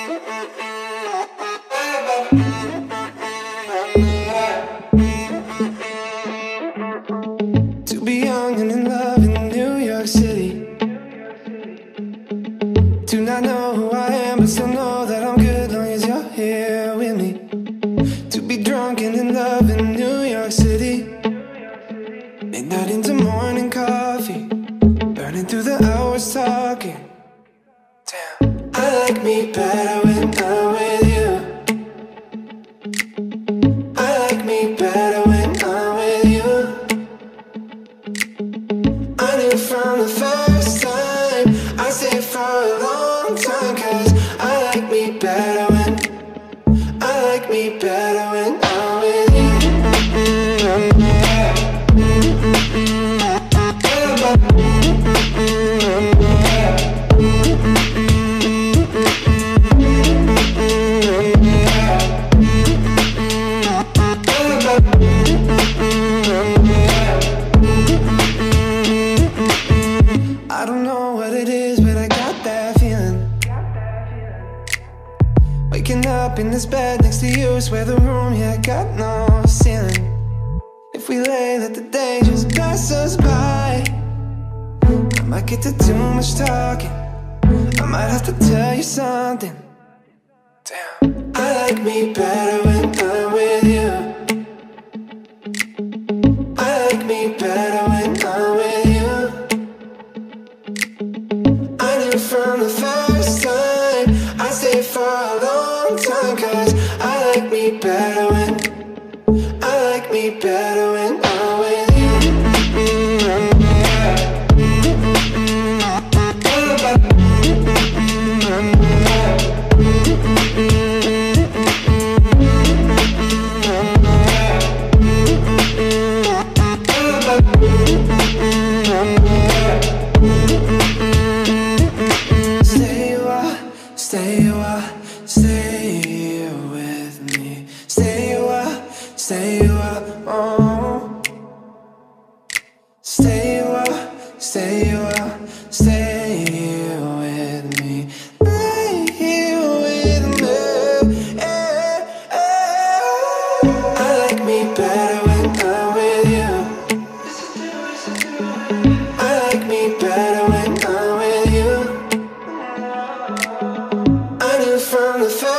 To be young and in love in New York City, to not know who I am but still know that I'm good long as you're here with me. To be drunk and in love in New York City, midnight into morning coffee, burning through the hours talking. Damn, I like me better when I'm with you. I like me better when I'm with you. I knew from the first time I stayed for a long time, 'cause I like me better when I'm with you. I don't know what it is, but I got that feeling. Waking up in this bed next to you, swear the room, yeah, got no ceiling. If we lay, let the day just pass us by. I might get to too much talking, I might have to tell you something. Damn, I like me better when I'm with you. I like me better when I'm with you. I knew from the first time I stayed for a long time, 'cause I like me better when I'm with you. Stay with me. Stay a while, oh. Stay a while with me. Stay with me, I like me better when I'm with you. I like me better when I'm with you. I knew from the first